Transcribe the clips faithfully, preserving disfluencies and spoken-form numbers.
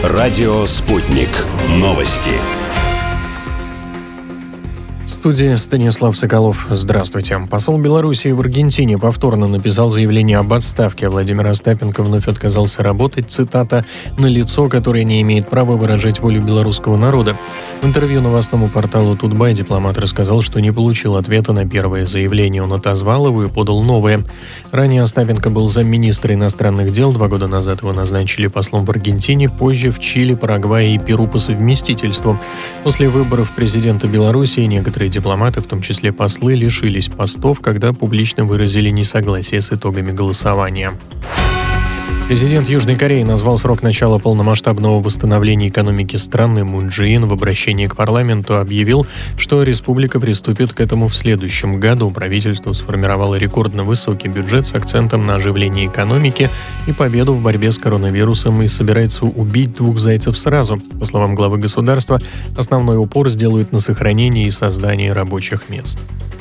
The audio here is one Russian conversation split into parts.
Радио «Спутник». Новости. В студии Станислав Соколов. Здравствуйте. Посол Белоруссии в Аргентине повторно написал заявление об отставке. Владимир Остапенко вновь отказался работать, цитата, «на лицо, которое не имеет права выражать волю белорусского народа». В интервью новостному порталу «Тутбай» дипломат рассказал, что не получил ответа на первое заявление. Он отозвал его и подал новое. Ранее Остапенко был замминистра иностранных дел. Два года назад его назначили послом в Аргентине, позже в Чили, Парагвае и Перу по совместительству. После выборов президента Белоруссии некоторые дипломаты, в том числе послы, лишились постов, когда публично выразили несогласие с итогами голосования. Президент Южной Кореи назвал срок начала полномасштабного восстановления экономики страны. Мун Чжэ Ин в обращении к парламенту объявил, что республика приступит к этому в следующем году. Правительство сформировало рекордно высокий бюджет с акцентом на оживление экономики и победу в борьбе с коронавирусом и собирается убить двух зайцев сразу. По словам главы государства, основной упор сделают на сохранение и создание рабочих мест.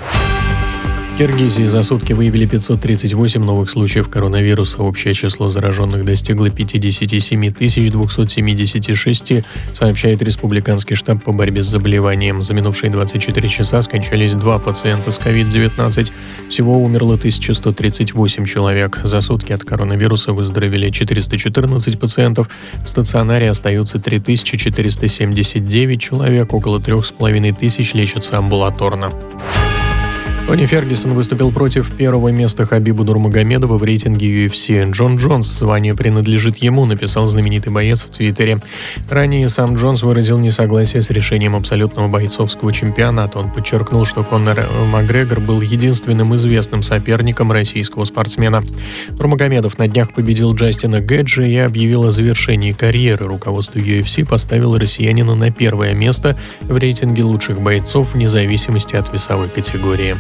В Киргизии за сутки выявили пятьсот тридцать восемь новых случаев коронавируса. Общее число зараженных достигло пятьдесят семь тысяч двести семьдесят шесть, сообщает Республиканский штаб по борьбе с заболеванием. За минувшие двадцать четыре часа скончались два пациента с ковид девятнадцать. Всего умерло тысяча сто тридцать восемь человек. За сутки от коронавируса выздоровели четыреста четырнадцать пациентов. В стационаре остаются три тысячи четыреста семьдесят девять человек. Около трех с половиной тысяч лечатся амбулаторно. Тони Фергюсон выступил против первого места Хабиба Нурмагомедова в рейтинге ю эф си. Джон Джонс, звание принадлежит ему, написал знаменитый боец в Твиттере. Ранее сам Джонс выразил несогласие с решением абсолютного бойцовского чемпионата. Он подчеркнул, что Конор Макгрегор был единственным известным соперником российского спортсмена. Нурмагомедов на днях победил Джастина Гэджи и объявил о завершении карьеры. Руководство ю эф си поставило россиянина на первое место в рейтинге лучших бойцов вне зависимости от весовой категории.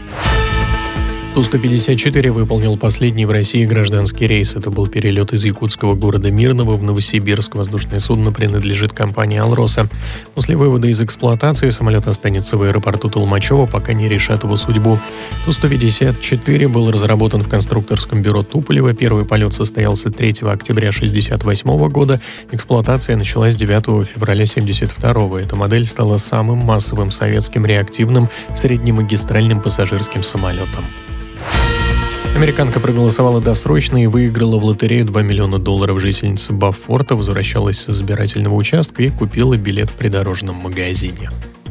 Ту сто пятьдесят четыре выполнил последний в России гражданский рейс. Это был перелет из якутского города Мирного в Новосибирск. Воздушное судно принадлежит компании «Алроса». После вывода из эксплуатации самолет останется в аэропорту Толмачево, пока не решат его судьбу. Ту сто пятьдесят четыре был разработан в конструкторском бюро Туполева. Первый полет состоялся третьего октября шестьдесят восьмого года. Эксплуатация началась девятого февраля семьдесят второго. Эта модель стала самым массовым советским реактивным среднемагистральным пассажирским самолетом. Американка проголосовала досрочно и выиграла в лотерею два миллиона долларов. Жительница Баффорта возвращалась с избирательного участка и купила билет в придорожном магазине.